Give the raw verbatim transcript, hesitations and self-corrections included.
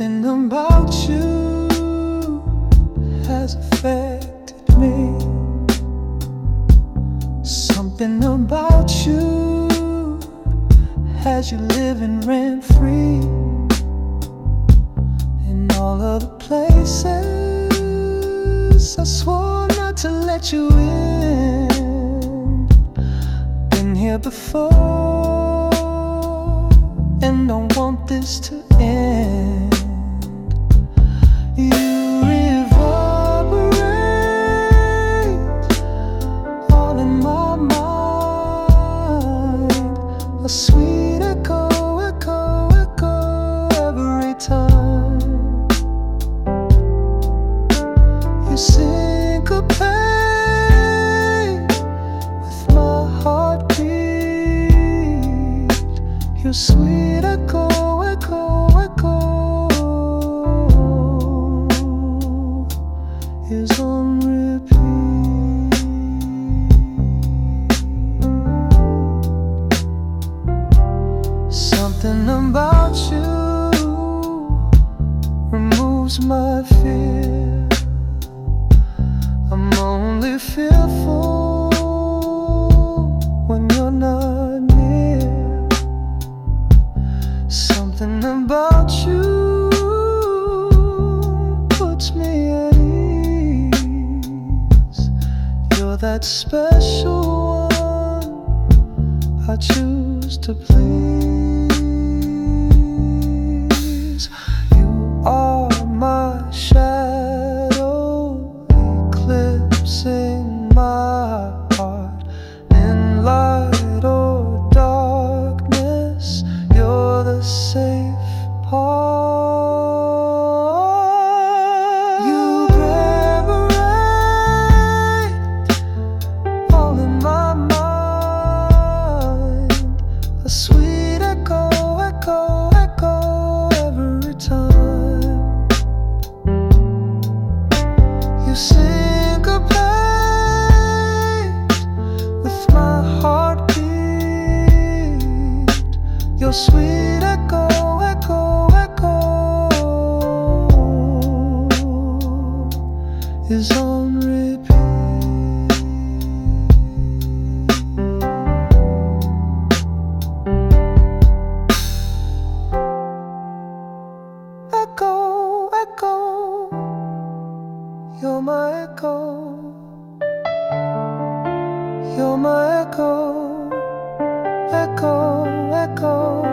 Something about you has affected me. Something about you has you living rent-free in all of the places I swore not to let you in. Been here before and don't want this to end. You reverberate all in my mind, a sweet echo, echo, echo every time. You syncopate with my heartbeat, your sweet echo, echo, echo is on repeat. Something about you removes my fear. I'm only fearful when you're not near. Something about you puts me at ease. You're that special one I choose to please. You are my shadow, eclipsing my heart. In light or darkness, you're the safe part. You reverberate all in my mind, a sweet echo, echo, echo every time. You syncopate with my heartbeat, your sweet echo, echo, echo is on repeat. Echo, echo, you're my echo, you're my echo, echo, echo.